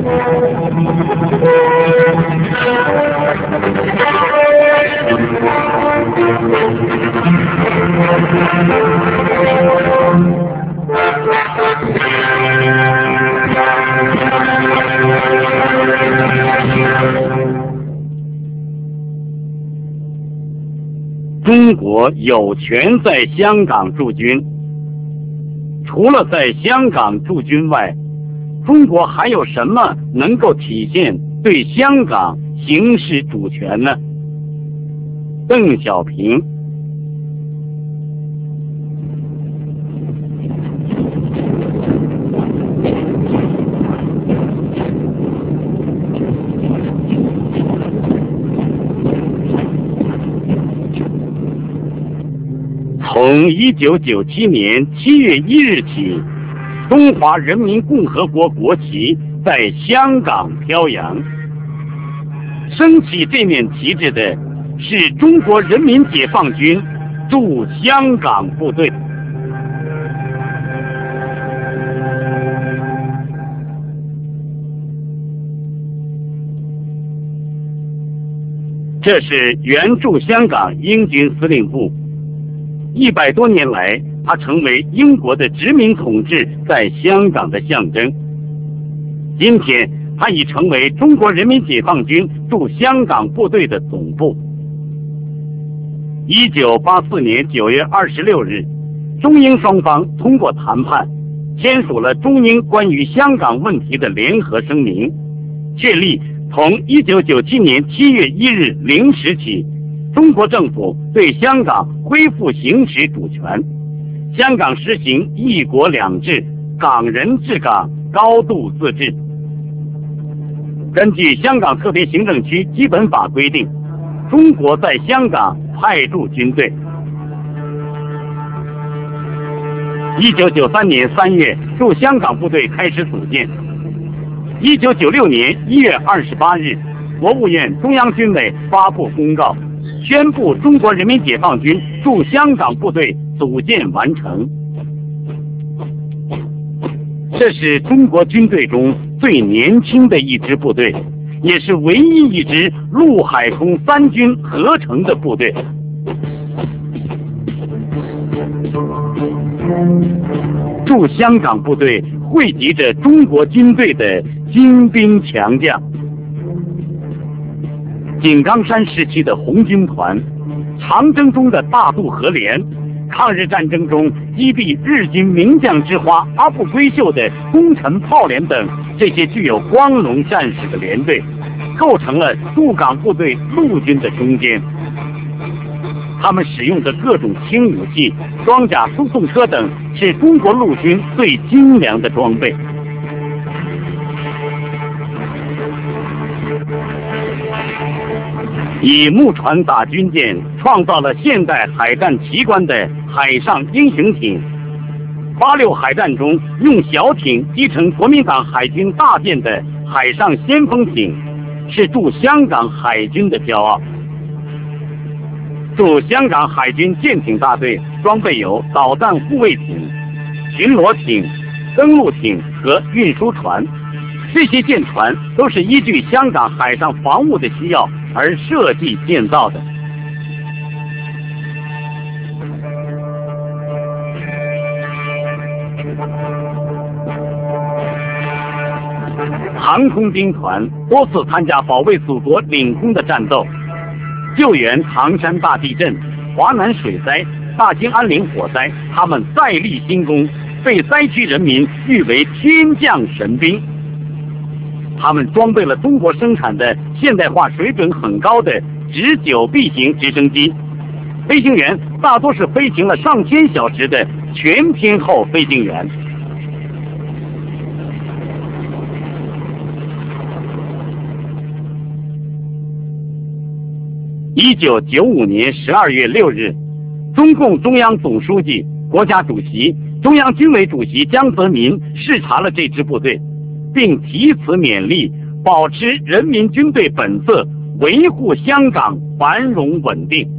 中国有权在香港驻军。除了在香港驻军外，中国还有什么能够体现对香港行使主权呢？邓小平。从1997年7月1日起，中华人民共和国国旗在香港飘扬。升起这面旗帜的是中国人民解放军驻香港部队。这是原驻香港英军司令部。100多年来，它成为英国的殖民统治在香港的象征。今天，它已成为中国人民解放军驻香港部队的总部。1984年9月26日，中英双方通过谈判，签署了中英关于香港问题的联合声明，确立从1997年7月1日0时起，中国政府对香港恢复行使主权，香港实行一国两制，港人治港，高度自治。根据香港特别行政区基本法规定，中国在香港派驻军队。1993年3月，驻香港部队开始组建。1996年1月28日，国务院中央军委发布公告，宣布中国人民解放军驻香港部队组建完成。这是中国军队中最年轻的一支部队，也是唯一一支陆海空三军合成的部队。驻香港部队汇集着中国军队的精兵强将。井冈山时期的红军团，长征中的大渡河连，抗日战争中击毙日军名将之花阿部规秀的功臣炮连等，这些具有光荣战史的连队，构成了驻港部队陆军的中坚。他们使用的各种轻武器、装甲输送车等，是中国陆军最精良的装备。以木船打军舰，创造了现代海战奇观的海上英雄艇。86海战中用小艇击沉国民党海军大舰的海上先锋艇，是驻香港海军的骄傲。驻香港海军舰艇大队装备有导弹护卫艇、巡逻艇、登陆艇和运输船。这些舰船都是依据香港海上防务的需要而设计建造的。航空兵团多次参加保卫祖国领空的战斗，救援唐山大地震、华南水灾、大兴安岭火灾，他们再立新功，被灾区人民誉为天降神兵。他们装备了中国生产的现代化水准很高的直9B型直升机，飞行员大多是飞行了上千小时的全天候飞行员。1995年12月6日，中共中央总书记、国家主席、中央军委主席江泽民视察了这支部队，并题词勉励保持人民军队本色，维护香港繁荣稳定。